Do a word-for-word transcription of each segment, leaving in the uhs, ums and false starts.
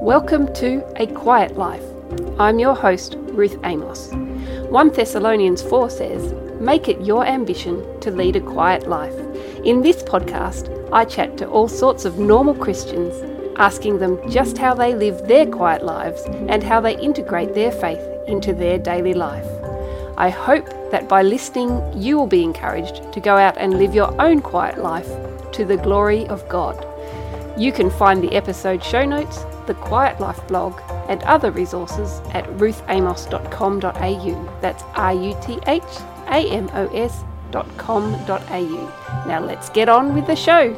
Welcome to A Quiet Life. I'm your host, Ruth Amos. First Thessalonians four says, "Make it your ambition to lead a quiet life." In this podcast, I chat to all sorts of normal Christians, asking them just how they live their quiet lives and how they integrate their faith into their daily life. I hope that by listening, you will be encouraged to go out and live your own quiet life to the glory of God. You can find the episode show notes, the Quiet Life blog, and other resources at ruth amos dot com dot a u. That's R U T H A M O S dot com dot a u. Now let's get on with the show.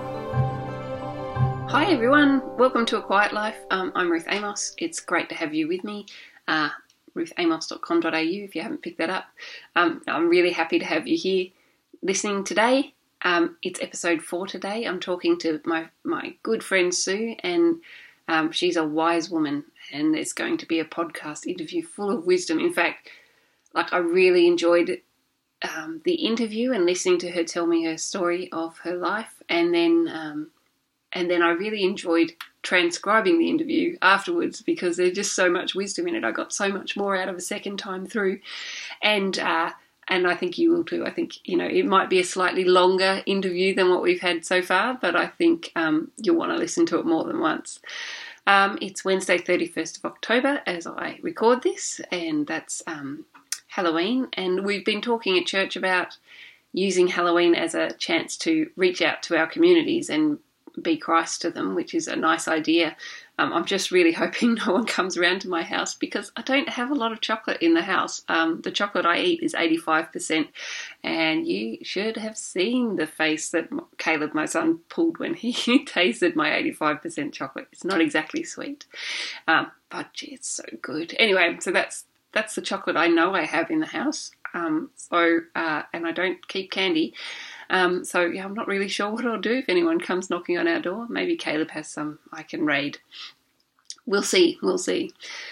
Hi everyone, welcome to A Quiet Life. Um, I'm Ruth Amos. It's great to have you with me. Uh, ruth amos dot com dot a u if you haven't picked that up. Um, I'm really happy to have you here listening today. Um, it's episode four today. I'm talking to my, my good friend Sue, and um, she's a wise woman, and it's going to be a podcast interview full of wisdom. In fact, like I really enjoyed um, the interview and listening to her tell me her story of her life, and then um, and then I really enjoyed transcribing the interview afterwards because there's just so much wisdom in it. I got so much more out of a second time through, and uh, and I think you will too. I think, you know, it might be a slightly longer interview than what we've had so far, but I think um, you'll want to listen to it more than once. Um, it's Wednesday, thirty-first of October as I record this, and that's um, Halloween, and we've been talking at church about using Halloween as a chance to reach out to our communities and be Christ to them, which is a nice idea. Um, I'm just really hoping no one comes around to my house because I don't have a lot of chocolate in the house. Um, the chocolate I eat is eighty-five percent, and you should have seen the face that Caleb, my son, pulled when he tasted my eighty-five percent chocolate. It's not exactly sweet, um, but gee, it's so good. Anyway, so that's that's the chocolate I know I have in the house. Um, so, uh, and I don't keep candy. Um, so, yeah, I'm not really sure what I'll do if anyone comes knocking on our door. Maybe Caleb has some I can raid. We'll see. We'll see.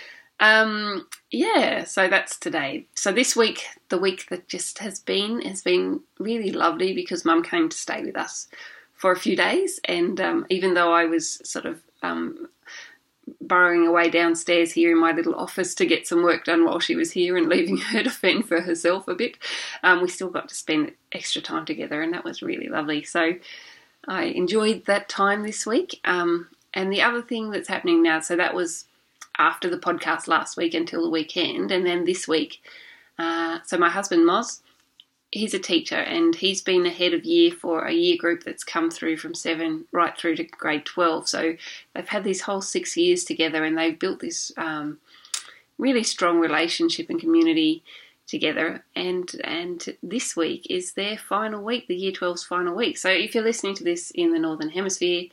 Um, yeah, so that's today. So this week, the week that just has been, has been really lovely because Mum came to stay with us for a few days. And um, even though I was sort of um, burrowing away downstairs here in my little office to get some work done while she was here and leaving her to fend for herself a bit, um, we still got to spend extra time together, and that was really lovely. So I enjoyed that time this week. Um, and the other thing that's happening now, so that was after the podcast last week until the weekend, and then this week, uh, so my husband Moz, he's a teacher, and he's been the head of year for a year group that's come through from seven right through to grade twelve. So they've had these whole six years together, and they've built this um, really strong relationship and community together. And and this week is their final week, the year twelve's final week. So if you're listening to this in the Northern Hemisphere,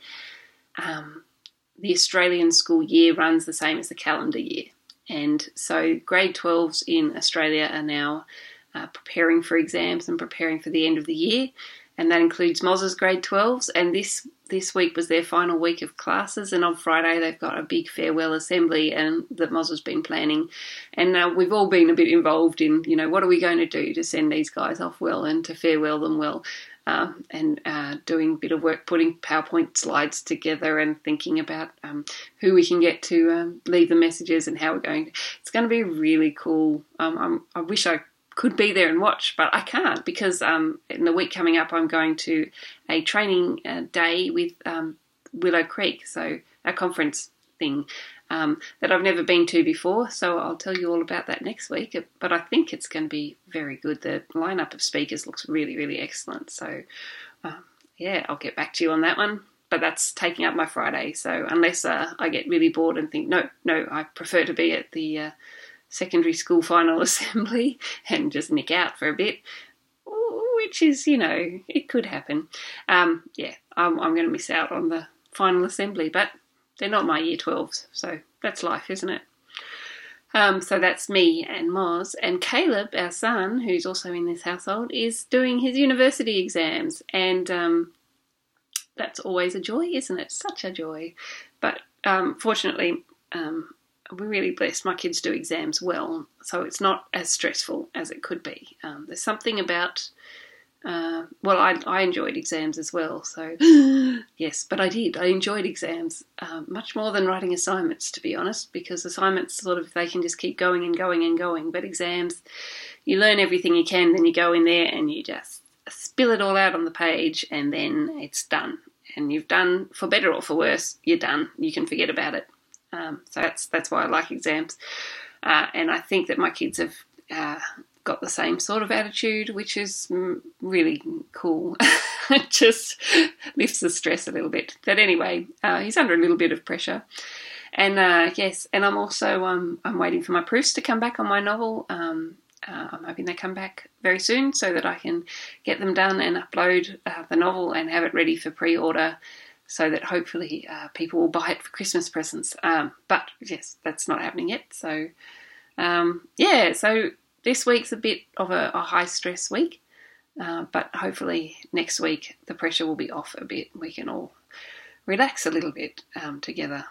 um, the Australian school year runs the same as the calendar year. And so grade twelves in Australia are now Uh, preparing for exams and preparing for the end of the year, and that includes Moz's grade twelves, and this this week was their final week of classes, and on Friday they've got a big farewell assembly and that Moz has been planning, and uh, we've all been a bit involved in, you know, what are we going to do to send these guys off well and to farewell them well, um, and uh, doing a bit of work putting PowerPoint slides together and thinking about um, who we can get to um, leave the messages and how we're going to. It's going to be really cool. um, I'm, I wish I could be there and watch, but I can't because um, in the week coming up I'm going to a training uh, day with um, Willow Creek, so a conference thing um, that I've never been to before, so I'll tell you all about that next week, but I think it's going to be very good. The lineup of speakers looks really, really excellent, so um, yeah, I'll get back to you on that one, but that's taking up my Friday, so unless uh, I get really bored and think, no, no, I prefer to be at the uh, secondary school final assembly and just nick out for a bit, which is, you know, it could happen. Um, yeah, I'm, I'm going to miss out on the final assembly, but they're not my year twelves, so that's life, isn't it? Um, so that's me and Moz, and Caleb, our son, who's also in this household, is doing his university exams, and um, that's always a joy, isn't it? Such a joy. But um, fortunately, um, we're really blessed. My kids do exams well, so it's not as stressful as it could be. Um, there's something about Uh, well, I, I enjoyed exams as well, so yes, but I did. I enjoyed exams um, much more than writing assignments, to be honest, because assignments sort of, they can just keep going and going and going, but exams, you learn everything you can, then you go in there and you just spill it all out on the page, and then it's done. And you've done, for better or for worse, you're done. You can forget about it. Um, so that's that's why I like exams. Uh, and I think that my kids have uh, got the same sort of attitude, which is really cool. It just lifts the stress a little bit. But anyway, uh, he's under a little bit of pressure. And uh, yes, and I'm also um, I'm waiting for my proofs to come back on my novel. Um, uh, I'm hoping they come back very soon so that I can get them done and upload uh, the novel and have it ready for pre-order, so that hopefully uh, people will buy it for Christmas presents. Um, but yes, that's not happening yet. So um, yeah, so this week's a bit of a, a high stress week, uh, but hopefully next week the pressure will be off a bit. We can all relax a little bit um, together.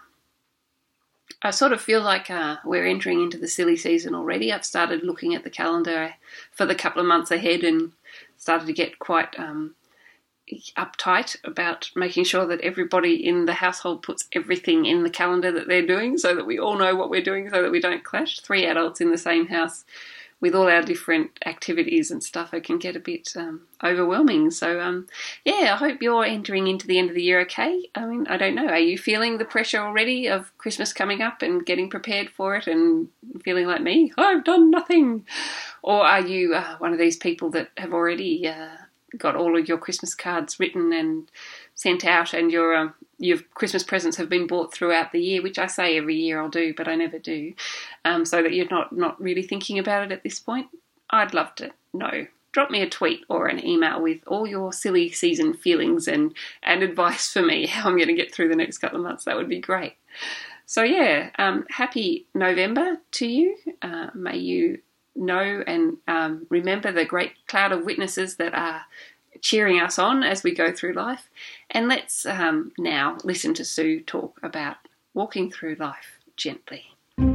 I sort of feel like uh, we're entering into the silly season already. I've started looking at the calendar for the couple of months ahead and started to get quite um, uptight about making sure that everybody in the household puts everything in the calendar that they're doing, so that we all know what we're doing, so that we don't clash. Three adults in the same house with all our different activities and stuff, it can get a bit um, overwhelming. So, um, yeah, I hope you're entering into the end of the year okay. I mean, I don't know. Are you feeling the pressure already of Christmas coming up and getting prepared for it and feeling like me, I've done nothing? Or are you uh, one of these people that have already uh, got all of your Christmas cards written and sent out, and your um, your Christmas presents have been bought throughout the year, which I say every year I'll do, but I never do, um, so that you're not, not really thinking about it at this point? I'd love to know. Drop me a tweet or an email with all your silly season feelings and, and advice for me, how I'm going to get through the next couple of months. That would be great. So yeah, um, happy November to you. Uh, may you know and um, remember the great cloud of witnesses that are cheering us on as we go through life. And let's um, now listen to Sue talk about walking through life gently.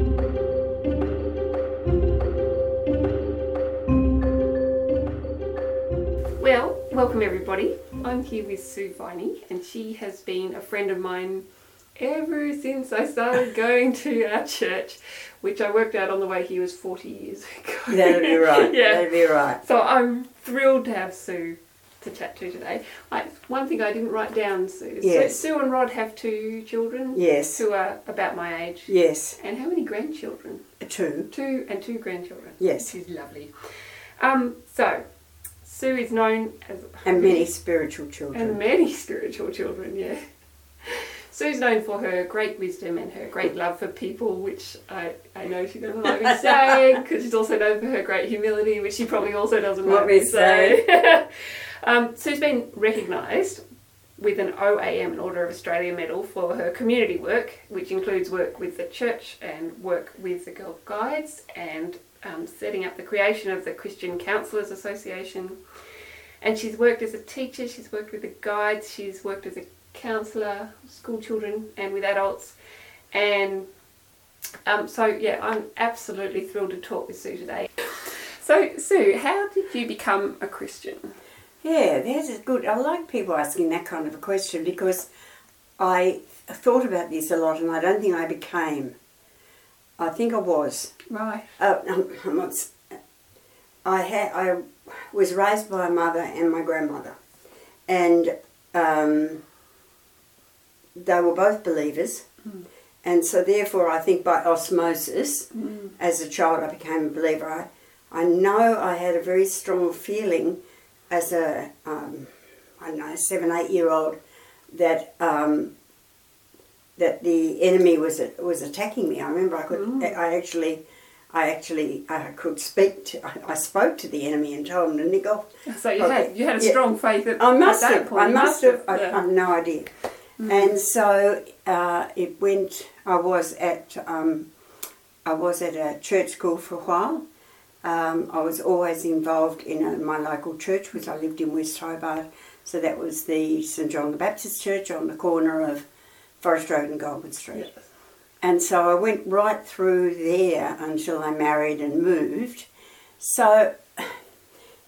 Well, welcome everybody. I'm here with Sue Viney, and she has been a friend of mine ever since I started going to our church, which I worked out on the way here was forty years ago. That'd be right. Yeah. That'd be right. So I'm thrilled to have Sue to chat to today. I, one thing I didn't write down, Sue. Yes. So Sue and Rod have two children. Yes. Who are about my age. Yes. And how many grandchildren? Two. Two and two grandchildren. Yes. Which is lovely. Um, so Sue is known as... And many spiritual children. And many spiritual children, yeah. Sue's known for her great wisdom and her great love for people, which I, I know she doesn't like me saying, because she's also known for her great humility, which she probably also doesn't like me saying. um, Sue's been recognised with an O A M, an Order of Australia medal, for her community work, which includes work with the church and work with the Girl Guides and um, setting up the creation of the Christian Counsellors Association. And she's worked as a teacher, she's worked with the guides, she's worked as a counsellor, school children and with adults. And um, so, yeah, I'm absolutely thrilled to talk with Sue today. So, Sue, how did you become a Christian? Yeah, that's a good. I like people asking that kind of a question, because I thought about this a lot and I don't think I became. I think I was. Right. Uh, I'm not, I, had, I was raised by my mother and my grandmother. And... Um, they were both believers, mm. and so therefore I think by osmosis, mm. as a child I became a believer. I, I know I had a very strong feeling as a, um, I don't know, seven, eight year old that um, that the enemy was was attacking me. I remember I could, mm. I actually, I actually I could speak to, I, I spoke to the enemy and told him to nick off. So you had you had a strong yeah. faith at, I must at that have, point. I must have, have yeah. I, I have no idea. Mm. And so uh, it went. I was at um, I was at a church school for a while. Um, I was always involved in a, my local church, because I lived in West Hobart. So that was the St John the Baptist Church on the corner of Forest Road and Goldman Street. Yes. And so I went right through there until I married and moved. So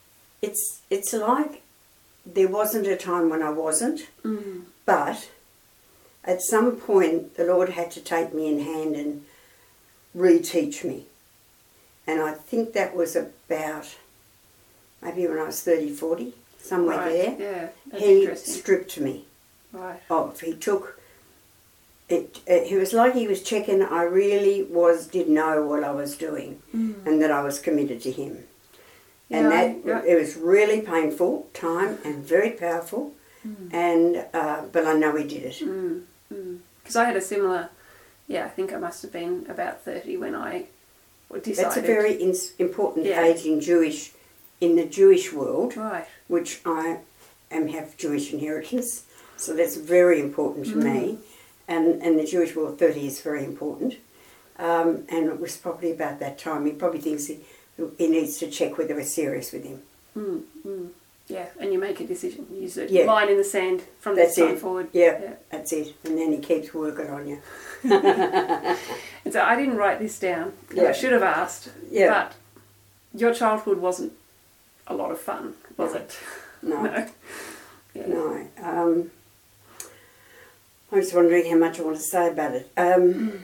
it's it's like there wasn't a time when I wasn't, mm. but at some point the Lord had to take me in hand and reteach me. And I think that was about maybe when I was thirty, forty, somewhere Right, there. yeah, that's He interesting. stripped me Right. off. He took it. It was like he was checking I really was did know what I was doing, Mm. and that I was committed to Him. Yeah, And that I- yeah. it was really painful time and very powerful. Mm. And uh, but I know He did it. Mm. Because I had a similar, yeah, I think I must have been about thirty when I decided. That's a very ins important Yeah. age in Jewish, in the Jewish world, Right. which I am have Jewish inheritance, so that's very important to Mm. me. And and the Jewish world, thirty is very important. Um, and it was probably about that time. He probably thinks he, he needs to check whether we're serious with him. Mm. Mm. Yeah, and you make a decision. You use a Yeah. line in the sand from That's this time it. forward. Yeah, Yeah. that's it. And then he keeps working on you. And so I didn't write this down. and Yeah. I should have asked. Yeah. But your childhood wasn't a lot of fun, was No. it? No, No. Yeah. no. Um, I was wondering how much I want to say about it. Um,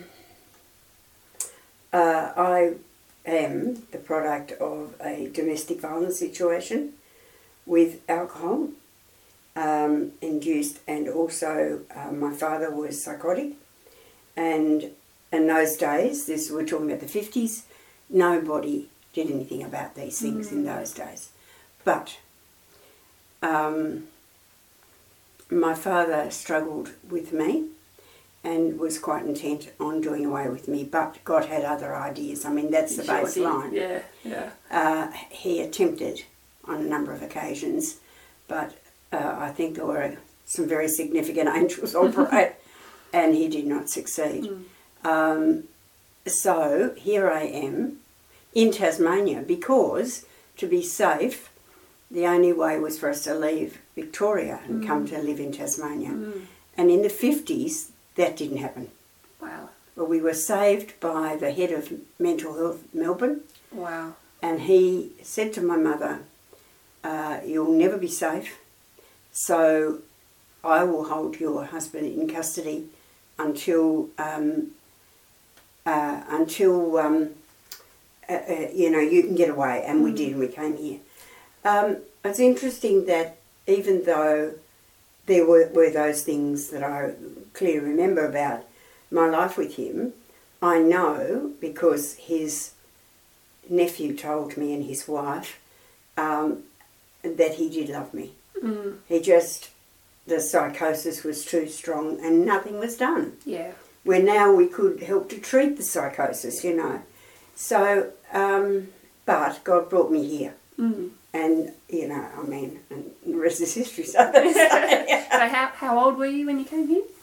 uh, I am the product of a domestic violence situation with alcohol um, induced, and also uh, my father was psychotic. And in those days, this we're talking about the fifties, nobody did anything about these things in those days. But um, my father struggled with me and was quite intent on doing away with me, but God had other ideas. I mean, that's the Sure did. baseline. Yeah, yeah. Uh, he attempted on a number of occasions, but uh, I think there were some very significant angels operate, and he did not succeed. Mm. Um, so here I am in Tasmania, because to be safe, the only way was for us to leave Victoria and Mm. come to live in Tasmania. Mm. And in the fifties, that didn't happen. Wow. Well, we were saved by the head of mental health Melbourne, Wow. and he said to my mother, uh, "You'll never be safe, so I will hold your husband in custody until um, uh, until um, uh, uh, you know you can get away." And we Mm. did, and we came here. Um, it's interesting that even though there were, were those things that I clearly remember about my life with him, I know because his nephew told me and his wife um, that he did love me. Mm. He just, the psychosis was too strong and nothing was done. Yeah. Where now we could help to treat the psychosis, you know. So, um, but God brought me here. Mm. And, you know, I mean, and the rest is history, so they say. So how, how old were you when you came here?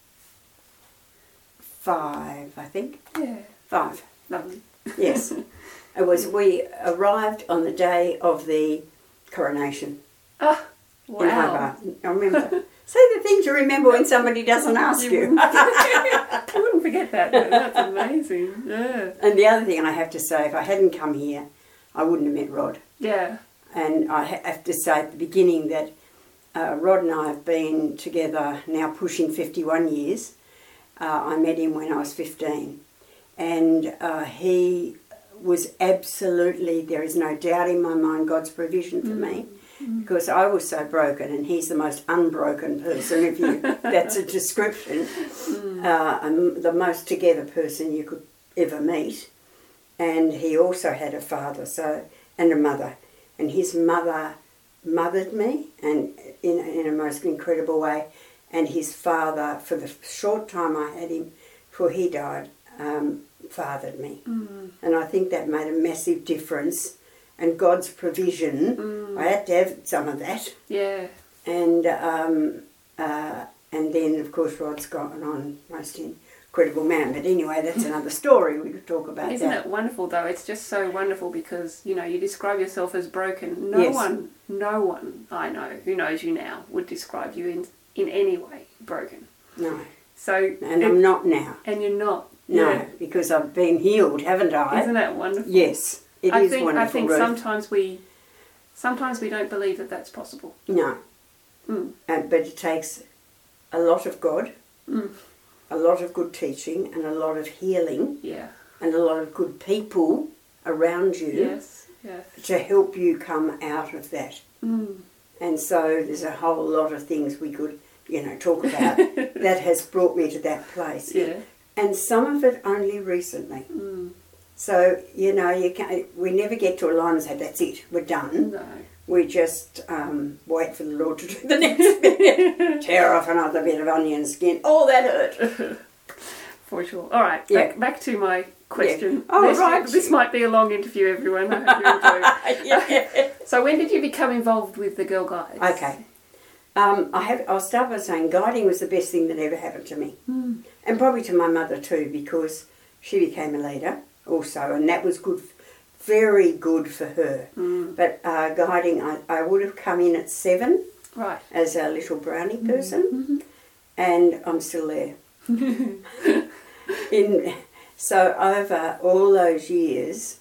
Five, I think. Yeah. Five, Lovely. yes. It was, we arrived on the day of the coronation Oh, wow. in Hobart. I remember. Say the things you remember when somebody doesn't ask You you. wouldn't, I wouldn't forget that. Though. That's amazing. Yeah. And the other thing I have to say, if I hadn't come here, I wouldn't have met Rod. Yeah. And I ha- have to say at the beginning that uh, Rod and I have been together now pushing fifty-one years. Uh, I met him when I was fifteen. And uh, he was absolutely, there is no doubt in my mind, God's provision for me. Mm. Because I was so broken, and he's the most unbroken person, if you that's a description. Mm. Uh, um, the most together person you could ever meet. And he also had a father, so and a mother. And his mother mothered me, and in, in a most incredible way. And his father, for the short time I had him before he died, um, fathered me. Mm. And I think that made a massive difference. And God's provision, Mm. I had to have some of that. Yeah. And um, uh, and then, of course, Rod's gone on most incredible man. But anyway, that's another story. We could talk about Isn't that. it wonderful though? It's just so wonderful because, you know, you describe yourself as broken. No Yes. one, no one I know who knows you now would describe you in, in any way broken. No. So, And I'm not now. and you're not. No, Yeah. because I've been healed, haven't I? Isn't that wonderful? Yes, it I is think, wonderful, I think Ruth. sometimes we Sometimes we don't believe that that's possible. No. Mm. And, but it takes a lot of God, mm. a lot of good teaching, and a lot of healing, yeah, and a lot of good people around you, yes, yes, to help you come out of that. Mm. And so there's a whole lot of things we could, you know, talk about that has brought me to that place. Yeah. And some of it only recently. Mm. So, you know, you can't, we never get to a line and say, that's it, we're done. No. We just um, wait for the Lord to do the next bit. Tear off another bit of onion skin. Oh, that hurt. For sure. All right, Yeah. back, back to my question. Yeah. Oh, this, right. This might be a long interview, everyone. I hope you enjoy it. Yeah. So when did you become involved with the Girl Guides? Okay. Um, I have, I'll start by saying guiding was the best thing that ever happened to me. Mm. And probably to my mother too, because she became a leader also, and that was good, very good for her. Mm. But uh, guiding, I, I would have come in at seven Right. as a little brownie person, Mm-hmm. and I'm still there. in So over all those years,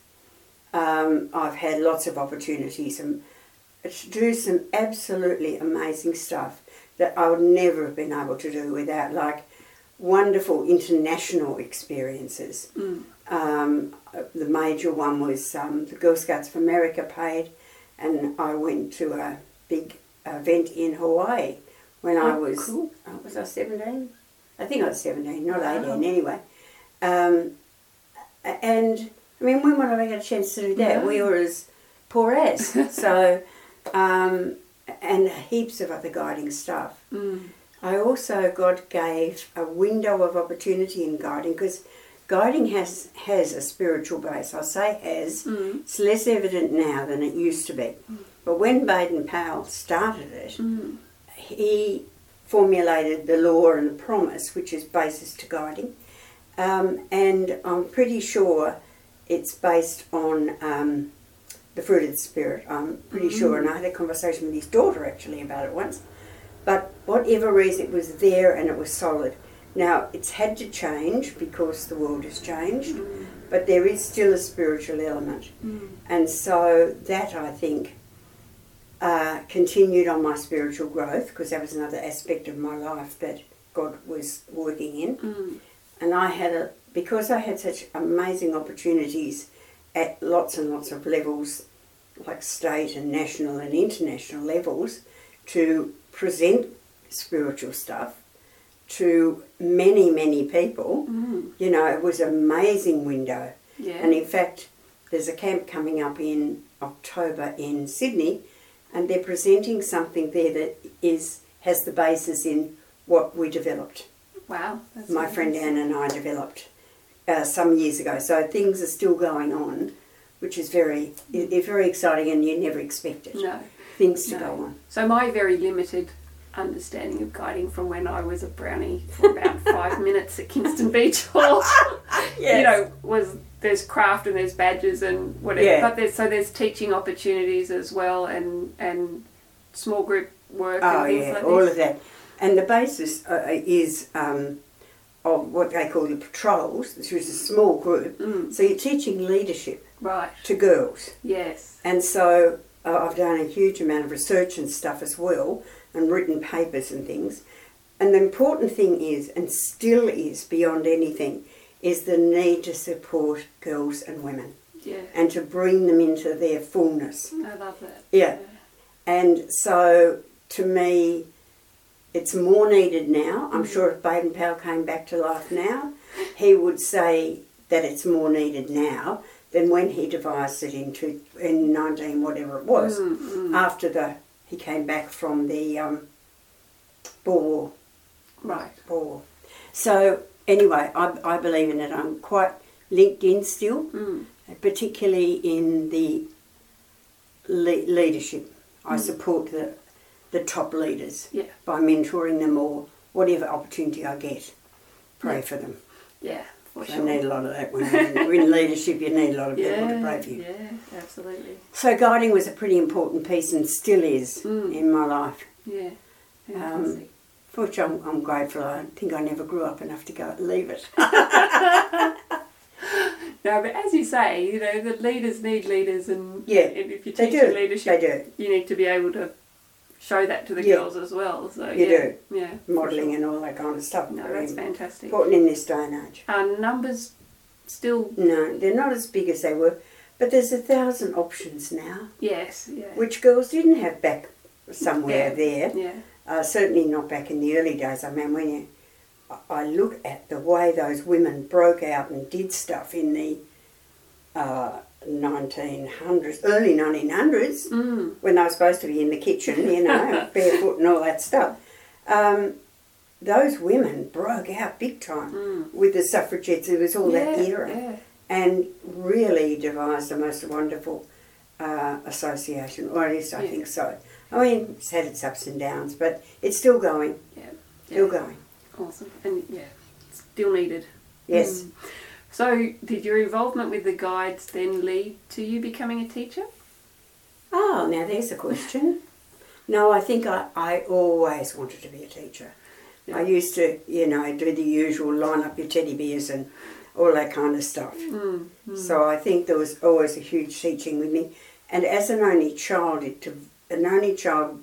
um, I've had lots of opportunities and to do some absolutely amazing stuff that I would never have been able to do without, like, wonderful international experiences. Mm. Um, the major one was um, the Girl Scouts of America paid, and I went to a big event in Hawaii when I Oh, was, cool. oh, was I seventeen? I think I was seventeen, not Wow. eighteen anyway. Um, and, I mean, when would I get a chance to do that? No. We were as poor as. So, um, and heaps of other guiding stuff. Mm. I also, God gave a window of opportunity in guiding, because guiding has has a spiritual base. I say has. Mm. It's less evident now than it used to be. Mm. But when Baden-Powell started it, Mm. he formulated the law and the promise, which is basis to guiding. Um, and I'm pretty sure it's based on um, the fruit of the Spirit. I'm pretty Mm. sure, and I had a conversation with his daughter actually about it once. But whatever reason, it was there and it was solid. Now, it's had to change because the world has changed, Mm. but there is still a spiritual element. Mm. And so that, I think, uh, continued on my spiritual growth, because that was another aspect of my life that God was working in. Mm. And I had a, because I had such amazing opportunities at lots and lots of levels, like state and national and international levels, to present spiritual stuff to many, many people. Mm. You know, it was an amazing window. Yeah. And in fact, there's a camp coming up in October in Sydney, and they're presenting something there that is has the basis in what we developed. Wow. That's My really friend nice. Anne and I developed uh, some years ago. So things are still going on, which is very, it, it's very exciting, and you never expect it. No. Things to No. go on. So my very limited understanding of guiding from when I was a brownie for about five minutes at Kingston Beach Hall, Yes. you know, was there's craft and there's badges and whatever. Yeah. But there's so there's teaching opportunities as well, and and small group work Oh and things yeah, like all this. of that. And the basis uh, is um, of what they call the patrols, which is a small group. Mm. So you're teaching leadership Right. to girls. Yes. And so uh, I've done a huge amount of research and stuff as well, and written papers and things. And the important thing is, and still is beyond anything, is the need to support girls and women Yeah. and to bring them into their fullness. I love that. Yeah. And so, to me, it's more needed now. I'm Mm. sure if Baden-Powell came back to life now, he would say that it's more needed now than when he devised it in, two, in nineteen whatever it was, Mm, mm. after the he came back from the um, Boer War. Right. Boer War. So, anyway, I, I believe in it. I'm quite linked in still, Mm. particularly in the le- leadership. I Mm. support the the top leaders Yeah. by mentoring them, or whatever opportunity I get. Pray Yeah. for them. Yeah. For I sure. need a lot of that. When you're in leadership, you need a lot of people yeah. to pray for you. Yeah. Absolutely. So guiding was a pretty important piece, and still is, Mm. in my life, Yeah. Yeah. Um, fantastic. for which I'm, I'm grateful. I think I never grew up enough to go leave it. No, but as you say, you know, the leaders need leaders, and, yeah, and if you're they teaching do. leadership, They do. you need to be able to show that to the Yeah. girls as well. So You yeah, do. yeah, Modelling sure. and all that kind of stuff. No, Very that's fantastic. important in this day and age. Are numbers still? No, they're not as big as they were, but there's a thousand options now, Yes, yeah, which girls didn't have back somewhere Yeah. there. yeah, Uh, certainly not back in the early days. I mean, when you, I look at the way those women broke out and did stuff in the uh, nineteen hundreds, early nineteen hundreds, mm. when they were supposed to be in the kitchen, you know, barefoot and all that stuff. Um, those women broke out big time Mm. with the suffragettes. It was all yeah, that era. yeah. And really devised a most wonderful uh, association, or at least I Yeah. think so. I mean, it's had its ups and downs, but it's still going, Yeah, still yeah. going. Awesome, and yeah, still needed. Yes. Mm. So, did your involvement with the guides then lead to you becoming a teacher? Oh, now there's a question. No, I think I, I always wanted to be a teacher. Yeah. I used to, you know, do the usual line up your teddy bears and all that kind of stuff. Mm. Mm. So I think there was always a huge teaching with me. And as an only child, it, an only child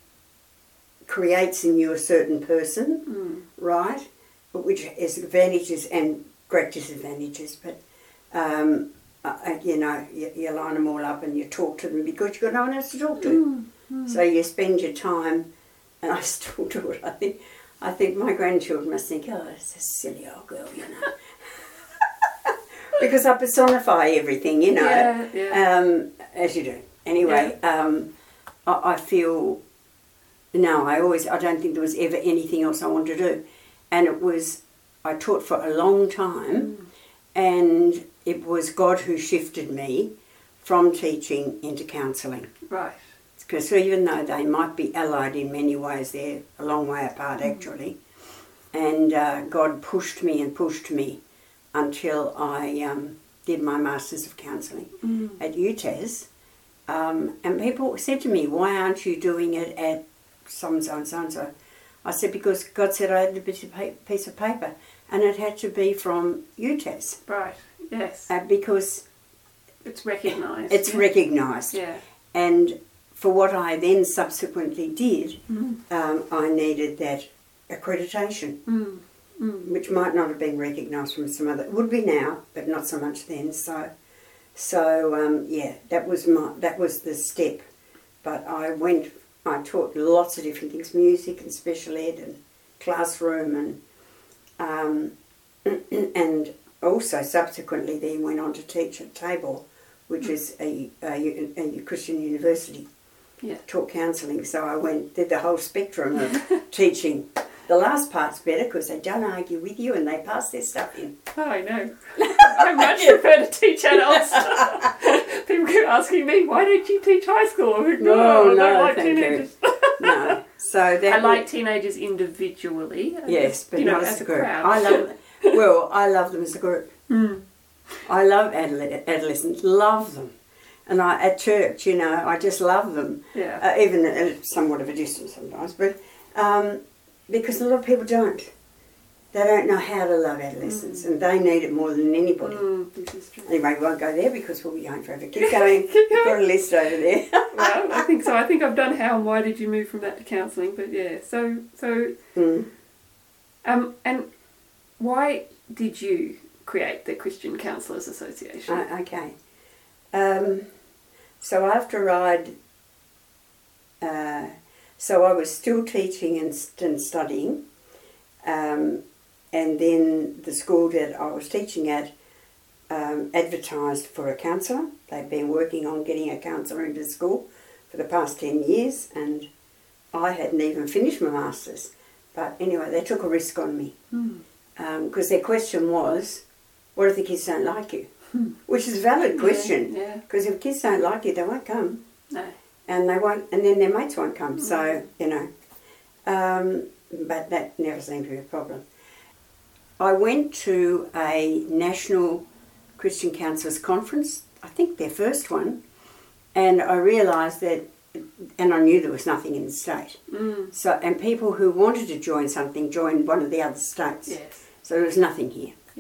creates in you a certain person, Mm. right? Which has advantages and great disadvantages. But, um, uh, you know, you, you line them all up and you talk to them because you've got no one else to talk to. Mm. Mm. So you spend your time, and I still do it. I think, I think my grandchildren must think, oh, it's a silly old girl, you know. Because I personify everything, you know, Yeah, yeah. Um, as you do. Anyway, um, I, I feel, no, I always, I don't think there was ever anything else I wanted to do. And it was, I taught for a long time, Mm. and it was God who shifted me from teaching into counselling. Right. Because even though they might be allied in many ways, they're a long way apart actually. And uh, God pushed me and pushed me until I um, did my Masters of Counselling Mm. at U T A S. Um, and people said to me, why aren't you doing it at so-and-so and so-and-so? I said, because God said I had a bit of pa- piece of paper and it had to be from U T A S. Right. Yes. Uh, because It's recognised. it's yeah. recognised. Yeah. And for what I then subsequently did, Mm. um, I needed that accreditation, Mm. Mm. which might not have been recognised from some other. It would be now, but not so much then. So, so um, yeah, that was my that was the step. But I went. I taught lots of different things: music and special ed and classroom, and um, and also subsequently then went on to teach at Tabor, which is a, a, a Christian university. Yeah. Taught counselling, so I went did the whole spectrum of teaching. The last part's better because they don't argue with you and they pass their stuff in. Oh, I know. I much prefer to teach adults. People keep asking me, why don't you teach high school? I'm like, no, No, I don't no, like thank you. teenagers. No, so that I like was- teenagers individually. yes, but you know, not as, as a a group. crowd. I love well, I love them as a group. Mm. I love adole- adolescents, love them, and I at church, you know, I just love them. Yeah. Uh, even at somewhat of a distance sometimes, but um, because a lot of people don't. They don't know how to love adolescents, Mm. and they need it more than anybody. Mm, this is true. Anyway, we won't go there because we'll be going forever. Keep going. We've got a list over there. Well, I think so. I think I've done how and why did you move from that to counselling, but yeah. So, so, Mm. um, and why did you create the Christian Counsellors Association? Uh, okay. Um, so after I'd, uh, so I was still teaching and, st- and studying, um, and then the school that I was teaching at um, advertised for a counsellor. They'd been working on getting a counsellor into school for the past ten years, and I hadn't even finished my masters. But anyway, they took a risk on me Mm. because their question was, what if the kids don't like you? Hmm. Which is a valid question, Yeah. because if kids don't like you, they won't come, No. and they won't, and then their mates won't come. Mm. So you know, um, but that never seemed to be a problem. I went to a national Christian counsellors conference, I think their first one, and I realised that, and I knew there was nothing in the state. Mm. So and people who wanted to join something joined one of the other states. Yes. So there was nothing here. Yeah.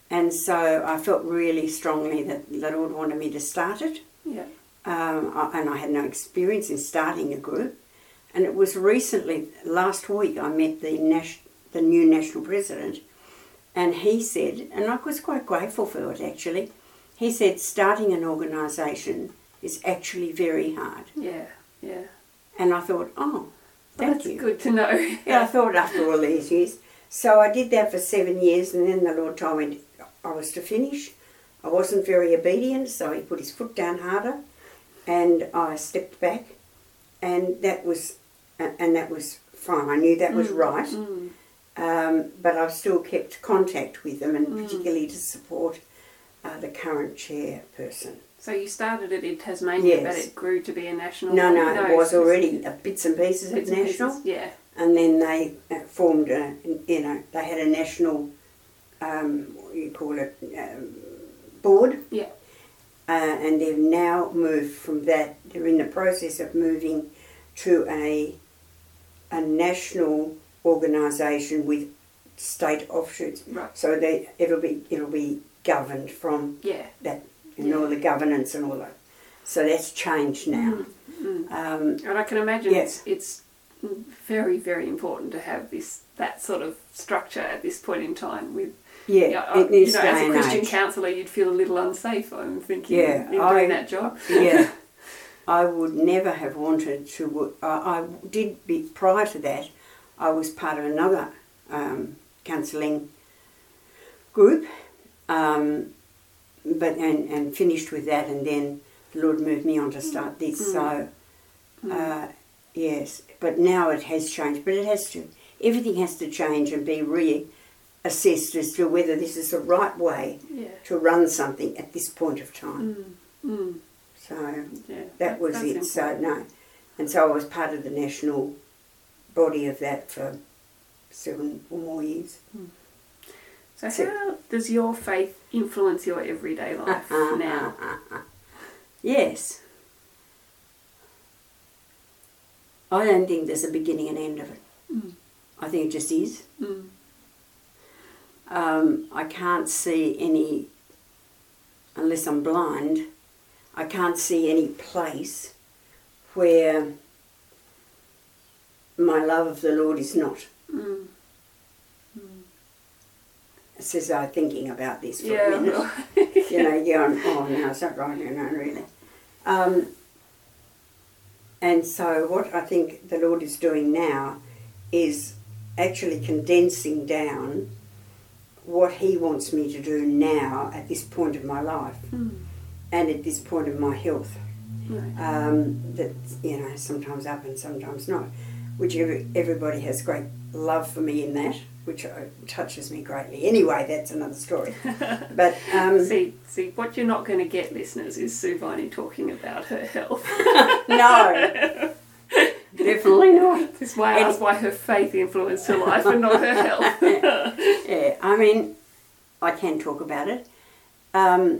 And so I felt really strongly that the Lord wanted me to start it. Yeah. Um, I, and I had no experience in starting a group. And it was recently, last week, I met the nas- the new national president, and he said, and I was quite grateful for it actually, he said starting an organisation is actually very hard. Yeah, yeah. And I thought, oh, Well, thank that's you. good to know. Yeah, I thought after all these years. So I did that for seven years, and then the Lord told me I was to finish. I wasn't very obedient, so he put his foot down harder, and I stepped back, and that was, and that was fine. I knew that was Mm, right, mm. um, but I've still kept contact with them, and Mm. particularly to support uh, the current chairperson. So you started it in Tasmania, Yes. but it grew to be a national. No, no, it was it's- already uh, bits and pieces bits of and national. pieces, Yeah. And then they uh, formed a, you know, they had a national, um, what do you call it, um, board. Yeah. Uh, and they've now moved from that, they're in the process of moving to a, a national organisation with state offshoots. Right. So they, it'll be, it'll be governed from Yeah. that, and Yeah. all the governance and all that. So that's changed now. Mm. Um, And I can imagine Yes. it's it's very, very important to have this that sort of structure at this point in time. With yeah, yeah, I- it you is know, day as a and Christian age. counsellor, you'd feel a little unsafe. I'm thinking Yeah, in doing I- that job. Yeah, I would never have wanted to. wo- I, I did be prior to that. I was part of another um, counselling group, um, but and, and finished with that, and then the Lord moved me on to start this. Mm. So Mm. uh, yes, but now it has changed. But it has to. Everything has to change and be reassessed as to whether this is the right way Yeah. to run something at this point of time. Mm. Mm. So. Yeah. That was that's it. So important. no, and so I was part of the national body of that for seven or more years. So So- how does your faith influence your everyday life now? Yes, I don't think there's a beginning and end of it. Mm. I think it just is. Mm. Um, I can't see any, unless I'm blind, I can't see any place where my love of the Lord is not. Mm. It's as I'm thinking about this for Yeah. a minute. You know, you're going, oh no, it's not right, you know, really. Um, and so what I think the Lord is doing now is actually condensing down what He wants me to do now at this point of my life Mm. and at this point of my health. Right. Um, that, you know, sometimes up and sometimes not, which every, everybody has great love for me in that, which uh, touches me greatly. Anyway, that's another story. But um, See, see, what you're not going to get, listeners, is Sue Viney talking about her health. no, definitely not. This is why I asked why her faith influenced her life and not her health. Yeah, I mean, I can talk about it. Um,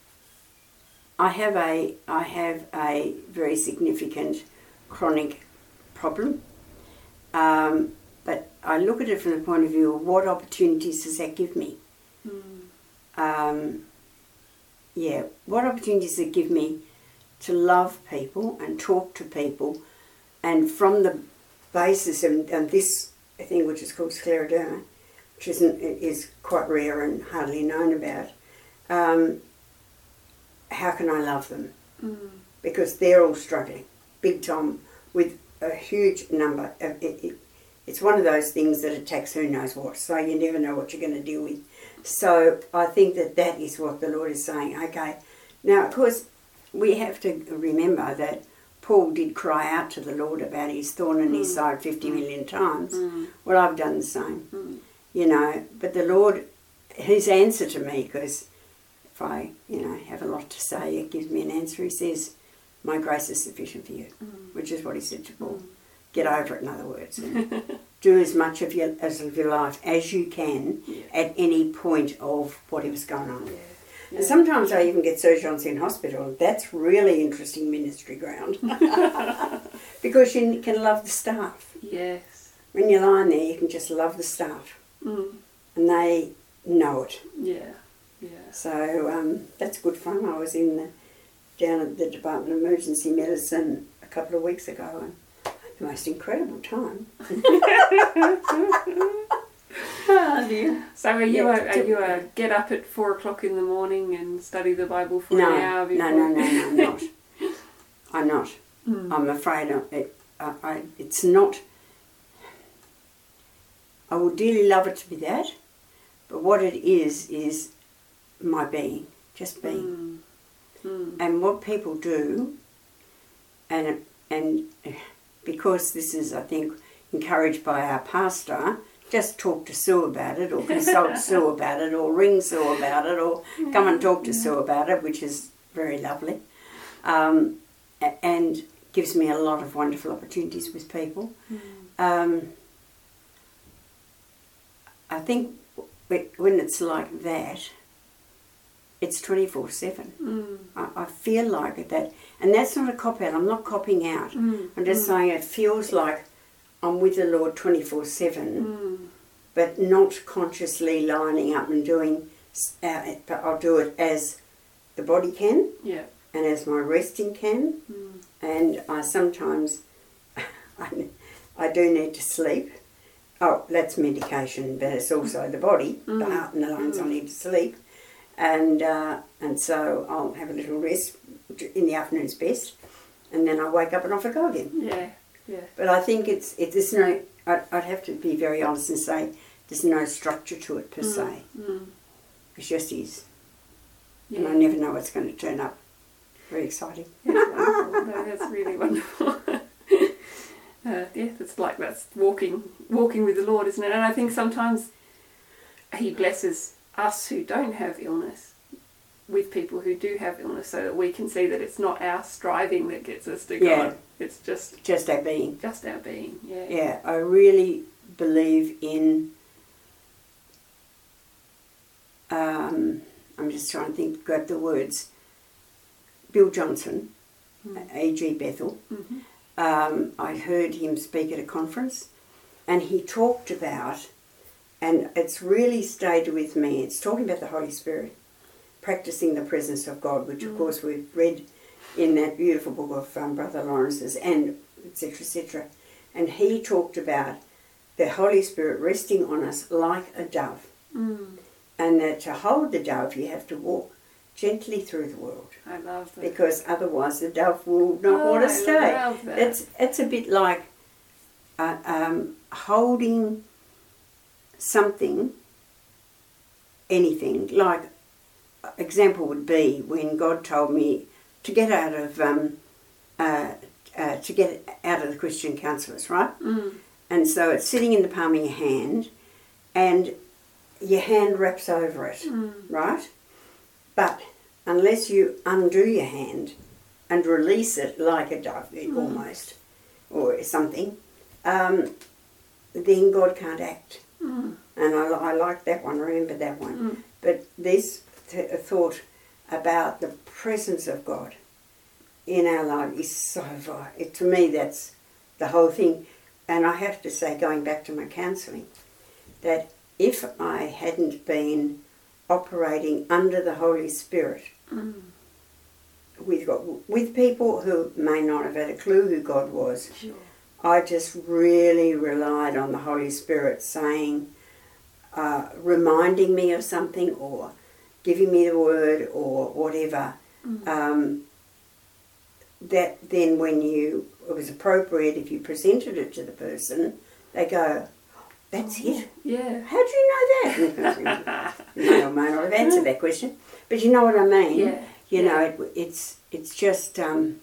I have a I have a very significant chronic problem, um, but I look at it from the point of view of what opportunities does that give me? Mm. Um, yeah, what opportunities does it give me to love people and talk to people, and from the basis of, of this thing which is called scleroderma, which isn't is quite rare and hardly known about. Um, how can I love them? Mm. Because they're all struggling, big time, with a huge number. Of, it, it, it's one of those things that attacks who knows what, so you never know what you're going to deal with. So I think that that is what the Lord is saying. Okay, now of course we have to remember that Paul did cry out to the Lord about his thorn in his Mm. side fifty million times. Mm. Well, I've done the same, Mm. you know, but the Lord, his answer to me, because if I, you know, have a lot to say, it gives me an answer. He says, my grace is sufficient for you, Mm. which is what he said to Paul. Mm. Get over it, in other words. And do as much of your, as of your life as you can Yeah. at any point of whatever's going on. Yeah. Yeah. And sometimes I even get surgeons in hospital. That's really interesting ministry ground. Because you can love the staff. Yes. When you're lying there, you can just love the staff. Mm. And they know it. Yeah. Yeah. So um, that's good fun. I was in the, down at the Department of Emergency Medicine a couple of weeks ago and I had the most incredible time. Oh dear. So are you, Yeah, a, are you a get up at four o'clock in the morning and study the Bible for no, an hour before? No, no, no, no, I'm not. I'm not. Mm. I'm afraid of it, I, I, it's not. I would dearly love it to be that, but what it is, is my being, just being. Mm. Mm. And what people do, and and because this is, I think, encouraged by our pastor, just talk to Sue about it, or consult Sue about it, or ring Sue about it, or come and talk to Yeah. Sue about it, which is very lovely, um, and gives me a lot of wonderful opportunities with people. Mm. Um, I think when it's like that, it's twenty-four seven. Mm. I, I feel like it that, and that's not a cop-out. I'm not copping out. Mm. I'm just mm. saying it feels like I'm with the Lord twenty-four seven, Mm. but not consciously lining up and doing, uh, but I'll do it as the body can Yeah. and as my resting can. Mm. And I sometimes, I, I do need to sleep. Oh, that's medication, but it's also the body, Mm. the heart and the lungs. Mm. I need to sleep, and uh, and so I'll have a little rest in the afternoon's best, and then I wake up and off I go again. Yeah. Yeah. But I think it's it, there's no. I'd, I'd have to be very honest and say there's no structure to it per Mm. se. Mm. It just is, Yeah. and I never know what's going to turn up. Very exciting. That's wonderful. No, that's really wonderful. uh, yeah, it's like that's walking, walking with the Lord, isn't it? And I think sometimes He blesses us who don't have illness with people who do have illness, so that we can see that it's not our striving that gets us to God. Yeah. It's just Just our being. just our being. Yeah. Yeah, I really believe in. Um, I'm just trying to think, grab the words. Bill Johnson, Mm. A G Bethel. Mm-hmm. Um, I heard him speak at a conference, and he talked about, and it's really stayed with me. It's talking about the Holy Spirit, practicing the presence of God, which of Mm. course we've read in that beautiful book of um, Brother Lawrence's, and et cetera, et cetera. And he talked about the Holy Spirit resting on us like a dove, Mm. and that to hold the dove, you have to walk gently through the world, I love that. because otherwise the dove will not Oh, want to I stay. love that. It's it's a bit like uh, um, holding something, anything. Like example would be when God told me to get out of um, uh, uh, to get out of the Christian counsellors, right? Mm. And so it's sitting in the palm of your hand, and your hand wraps over it, Mm. right? But unless you undo your hand and release it like a dove, Mm. almost, or something, um, then God can't act. Mm. And I, I like that one, remember that one. Mm. But this th- thought about the presence of God in our life is so vital. To me, that's the whole thing. And I have to say, going back to my counselling, that if I hadn't been operating under the Holy Spirit Mm. with God, with people who may not have had a clue who God was, Sure. I just really relied on the Holy Spirit saying, uh, reminding me of something, or giving me the word, or whatever. Mm. Um, that then when you, it was appropriate, if you presented it to the person, they go, that's it. Yeah. How do you know that? You may or may not have answered that question, but you know what I mean. Yeah. You yeah. know, it, it's it's just um,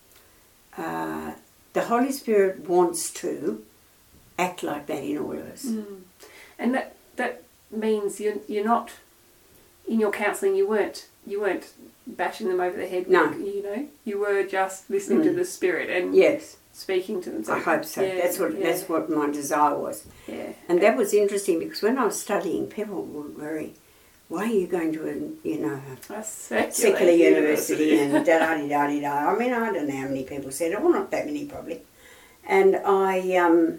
uh, the Holy Spirit wants to act like that in all of us. Mm. And that that means you're you're not in your counselling. You weren't you weren't bashing them over the head. No. You know, you were just listening Mm. to the Spirit and Yes, speaking to them. I hope so. Yeah, that's what yeah, that's what my desire was, Yeah. and that was interesting because when I was studying, people were very, why are you going to a you know A secular, secular university and da da da da da. I mean, I don't know how many people said it. Well, not that many probably. And I, um,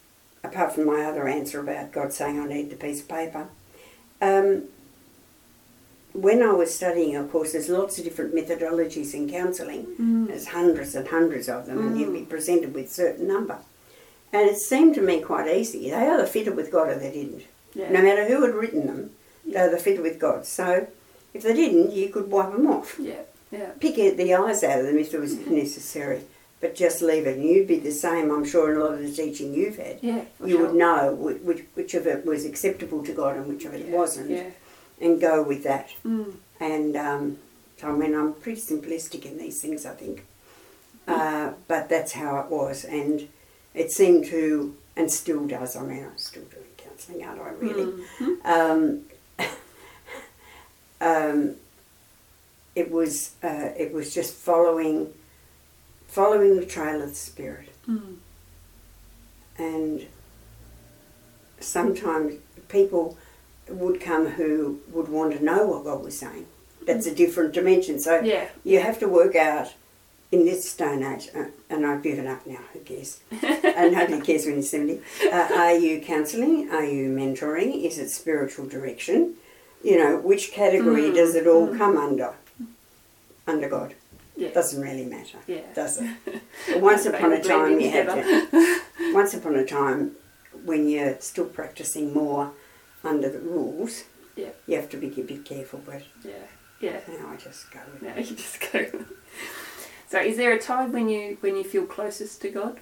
apart from my other answer about God saying I need the piece of paper, um, when I was studying, of course, there's lots of different methodologies in counselling. Mm. There's hundreds and hundreds of them, Mm. and you'll be presented with a certain number. And it seemed to me quite easy. They either fitted with God or they didn't. Yeah. No matter who had written them, Yeah. they either fitted with God. So if they didn't, you could wipe them off. Yeah. Yeah. Pick the eyes out of them if it was necessary, but just leave it. And you'd be the same, I'm sure, in a lot of the teaching you've had. Yeah. for You sure. would know which, which, which of it was acceptable to God and which of it Yeah. wasn't, Yeah. and go with that. Mm. And um, so, I mean, I'm pretty simplistic in these things, I think. Uh, but that's how it was. And it seemed to, and still does, I mean, I'm still doing counselling, aren't I, really? Mm. Um, um, it was uh, it was just following following the trail of the Spirit. Mm. And sometimes people would come who would want to know what God was saying. That's a different dimension. So Yeah. you have to work out in this day and age, uh, and I've given up now, who cares? And nobody cares when you're seventy. Uh, are you counselling? Are you mentoring? Is it spiritual direction? You know, which category Mm, does it all mm. come under? Under God. Yeah. Doesn't really matter, Yeah. does it? But once They upon all a time blend you had together. to, once upon a time when you're still practising more under the rules, Yeah. you have to be a bit careful, but Yeah. Yeah. now I just go with No, it. you just go. So, is there a time when you when you feel closest to God?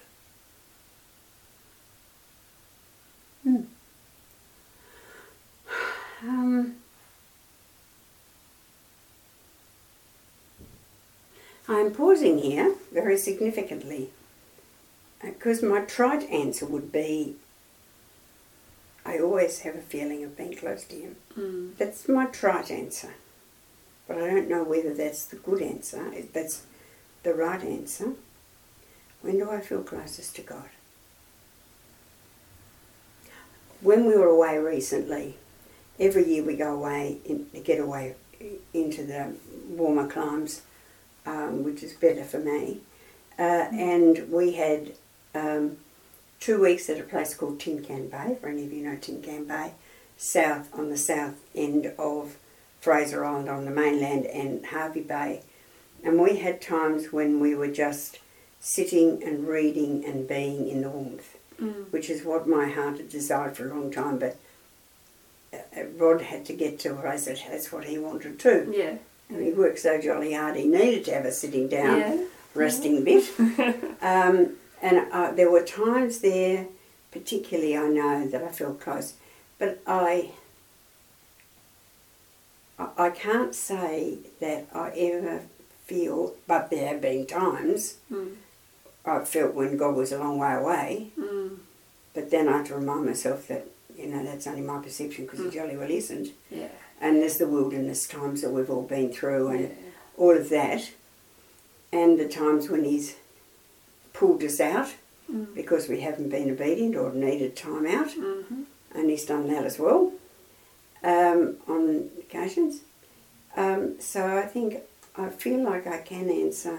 Hmm. Um, I'm pausing here very significantly because my trite answer would be I always have a feeling of being close to Him. Mm. That's my trite answer. But I don't know whether that's the good answer, if that's the right answer. When do I feel closest to God? When we were away recently, every year we go away, in, get away into the warmer climes, um, which is better for me. Uh, and we had um, two weeks at a place called Tin Can Bay, for any of you know Tin Can Bay, south on the south end of Fraser Island on the mainland and Harvey Bay. And we had times when we were just sitting and reading and being in the warmth, Mm. which is what my heart had desired for a long time, but uh, Rod had to get to where I said that's what he wanted too. Yeah. And he worked so jolly hard, he needed to have a sitting down, Yeah. resting bit. um, and uh, there were times there, particularly I know, that I felt close, but I... I can't say that I ever feel, but there have been times Mm. I felt when God was a long way away, Mm. but then I had to remind myself that, you know, that's only my perception because Mm. he jolly well isn't. Yeah. And there's the wilderness times that we've all been through and Yeah. all of that, and the times when he's pulled us out Mm. because we haven't been obedient or needed time out, Mm-hmm. and he's done that as well. Um, on occasions. Um, so I think I feel like I can answer,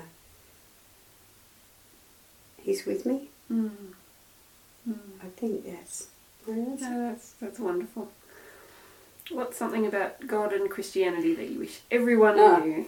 he's with me. Mm. Mm. I think that's my answer. No, that's that's wonderful. What's something about God and Christianity that you wish everyone Ah. knew?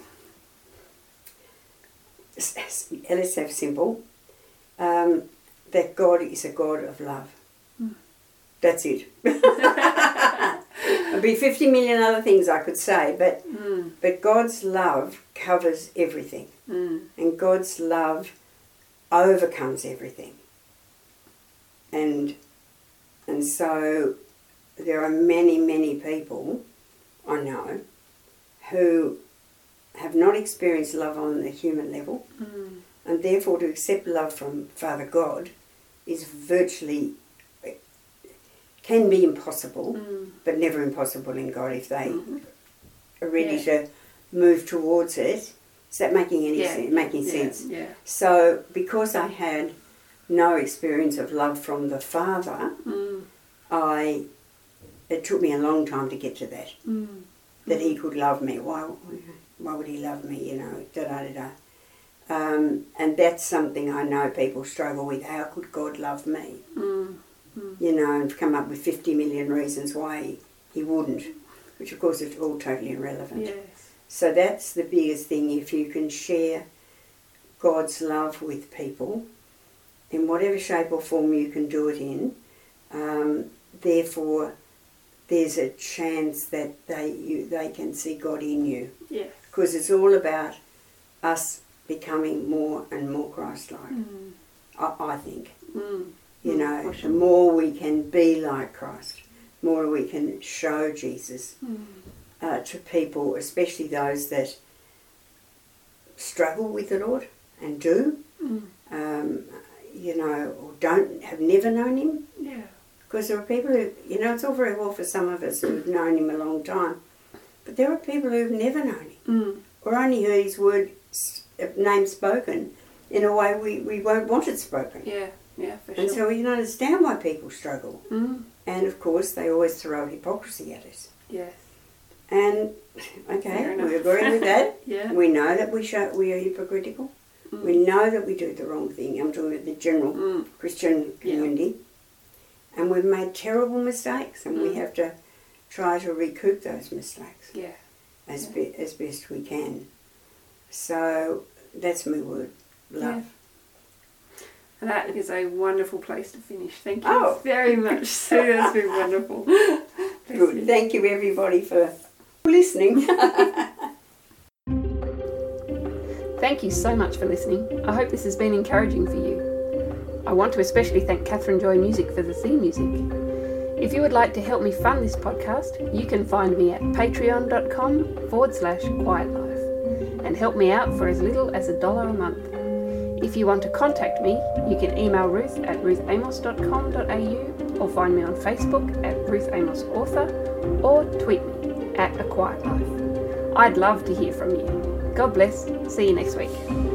S- s- Let's have simple. Um, that God is a God of love. Mm. That's it. There'd be fifty million other things I could say, but Mm. but God's love covers everything. Mm. And God's love overcomes everything. And and so there are many, many people I know who have not experienced love on the human level, Mm. and therefore to accept love from Father God is virtually, can be impossible, Mm. but never impossible in God if they Mhm. are ready Yeah. to move towards it. Is that making any Yeah. sense? Making Yeah. sense? Yeah. So because I had no experience of love from the Father, Mm. I it took me a long time to get to that. Mm. That He could love me. Why? Why would He love me? You know, da da da da. Um, and that's something I know people struggle with. How could God love me? Mm. Mm. You know, and come up with fifty million reasons why He, he wouldn't. which of course is all totally irrelevant. Yes. So that's the biggest thing. If you can share God's love with people in whatever shape or form you can do it in, um, therefore there's a chance that they you they can see God in you. Yes. Because it's all about us becoming more and more Christ-like, Mm. I, I think. Mm. You Mm, know, for the sure. more we can be like Christ, the more we can show Jesus Mm. uh, to people, especially those that struggle with the Lord and do, Mm. um, you know, or don't have never known Him. Yeah. Because there are people who, you know, it's all very well for some of us who've known Him a long time, but there are people who've never known Him, Mm. or only heard His word, uh, name spoken in a way we, we won't want it spoken. Yeah. Yeah, for And sure. so we can understand why people struggle. Mm. And of course, they always throw hypocrisy at us. Yes. And Fair okay, enough. we agree with that. Yeah. We know that we show we are hypocritical. Mm. We know that we do the wrong thing. I'm talking about the general Mm. Christian community. And we've made terrible mistakes, and we Mm. have to try to recoup those mistakes Yeah. as Yeah. be, as best we can. So that's my word, love. And that is a wonderful place to finish. Thank you Oh. very much, Sue. That's been wonderful. Bless Good. you. Thank you, everybody, for listening. Thank you so much for listening. I hope this has been encouraging for you. I want to especially thank Catherine Joy Music for the theme music. If you would like to help me fund this podcast, you can find me at patreon.com forward slash quiet life and help me out for as little as a dollar a month. If you want to contact me, you can email Ruth at ruth amos dot com dot a u or find me on Facebook at Ruth Amos Author or tweet me at A Quiet Life. I'd love to hear from you. God bless. See you next week.